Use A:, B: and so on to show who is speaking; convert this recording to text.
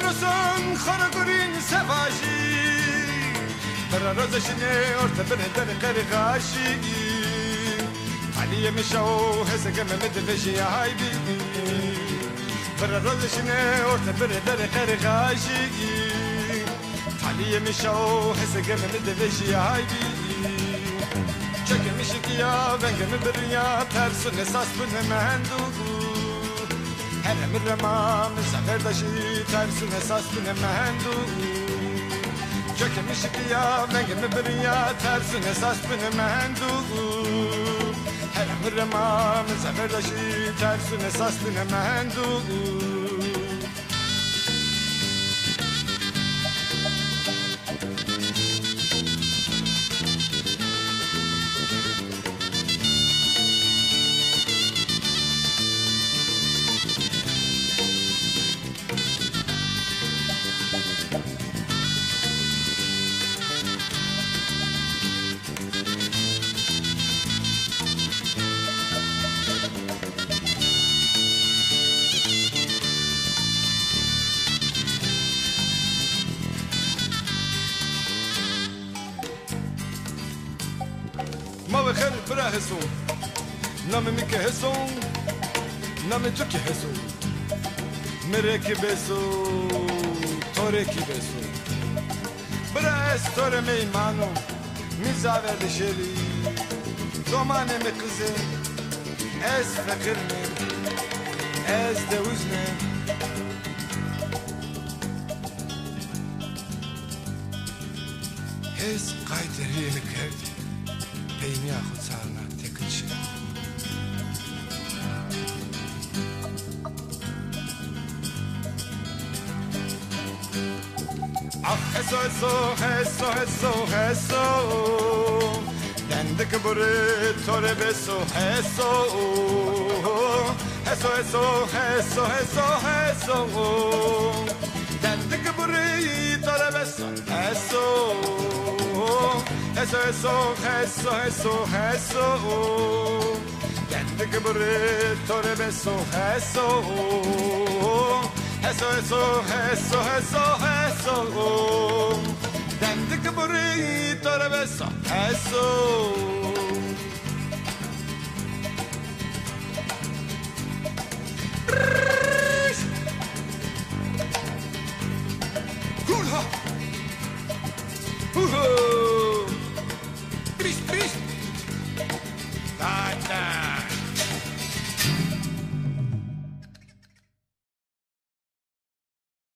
A: برسون خرگورین سفاشی برا رازشینه ارتا بره در قرقاشی علیه میشو حسگه ممدفشی های بی برا رازشینه ارتا بره در قرقاشی علیه میشو حسگه ممدفشی های بی چکه میشه کیا ونگه مبریا ترسون اساس بونه مندو هرم الرمام زفر داشی ترسون اساس بونه مندو چکه میشه کیا ونگه مبریا ترسون اساس بونه مندو هرم الرمام زفر داشی ترسون اساس بونه مندو ما بخير برا هسون نام ميك هسون نام توكي هسون مريكي بسو توريكي بسو برا استور ميمانو ميزاوه دشري زمانه مكزي از فكرني از دوزني هز قايدري مكردي بيني أخذ سالنا تكنشي هسو هسو هسو هسو هسو دندك بريد توري بسو هسو هسو هسو هسو هسو هسو دندك بريد توري بسو هسو هسو هسو هسو هسو هسو دندك بريد توري بسو هسو هسو هسو هسو هسو هسو دندك بريد توري بسو هسو